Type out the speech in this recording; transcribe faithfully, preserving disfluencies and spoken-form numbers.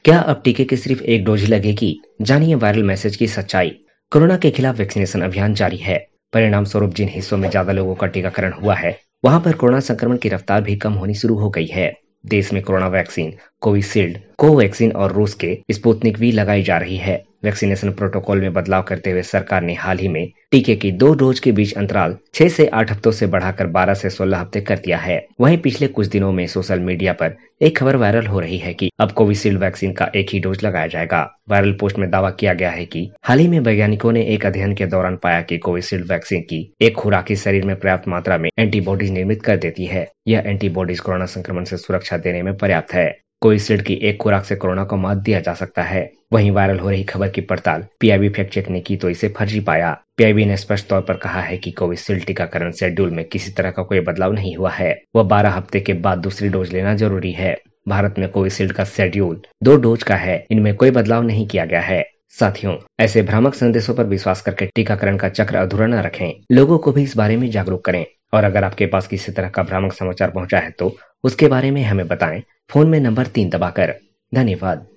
क्या अब टीके की सिर्फ एक डोज ही लगेगी? जानिए वायरल मैसेज की सच्चाई। कोरोना के खिलाफ वैक्सीनेशन अभियान जारी है। परिणाम स्वरूप जिन हिस्सों में ज्यादा लोगों का टीकाकरण हुआ है, वहां पर कोरोना संक्रमण की रफ्तार भी कम होनी शुरू हो गई है। देश में कोरोना वैक्सीन कोविशील्ड, कोवैक्सीन और रूस के स्पुतनिक वी लगाई जा रही है। वैक्सीनेशन प्रोटोकॉल में बदलाव करते हुए सरकार ने हाल ही में टीके की दो डोज के बीच अंतराल छह से आठ हफ्तों से बढ़ाकर बारह से सोलह हफ्ते कर दिया है। वहीं पिछले कुछ दिनों में सोशल मीडिया पर एक खबर वायरल हो रही है कि अब कोविशील्ड वैक्सीन का एक ही डोज लगाया जाएगा। वायरल पोस्ट में दावा किया गया है कि हाल ही में वैज्ञानिकों ने एक अध्ययन के दौरान पाया कि कोविशील्ड वैक्सीन की एक खुराक ही शरीर में पर्याप्त मात्रा में एंटीबॉडीज निर्मित कर देती है। यह एंटीबॉडीज कोरोना संक्रमण से सुरक्षा देने में पर्याप्त है। कोविशील्ड की एक खुराक से कोरोना को मात दिया जा सकता है। वहीं वायरल हो रही खबर की पड़ताल पीआईबी फैक्ट चेक ने की तो इसे फर्जी पाया। पीआईबी ने स्पष्ट तौर पर कहा है कि कोविशील्ड टीकाकरण शेड्यूल में किसी तरह का कोई बदलाव नहीं हुआ है। वह बारह हफ्ते के बाद दूसरी डोज लेना जरूरी है। भारत में कोविशील्ड का शेड्यूल दो डोज का है, इनमें कोई बदलाव नहीं किया गया है। साथियों, ऐसे भ्रामक संदेशों पर विश्वास करके टीकाकरण का चक्र अधूरा न रखें। लोगों को भी इस बारे में जागरूक करें और अगर आपके पास किसी तरह का भ्रामक समाचार पहुंचा है तो उसके बारे में हमें बताएं, फोन में नंबर तीन दबाकर। धन्यवाद।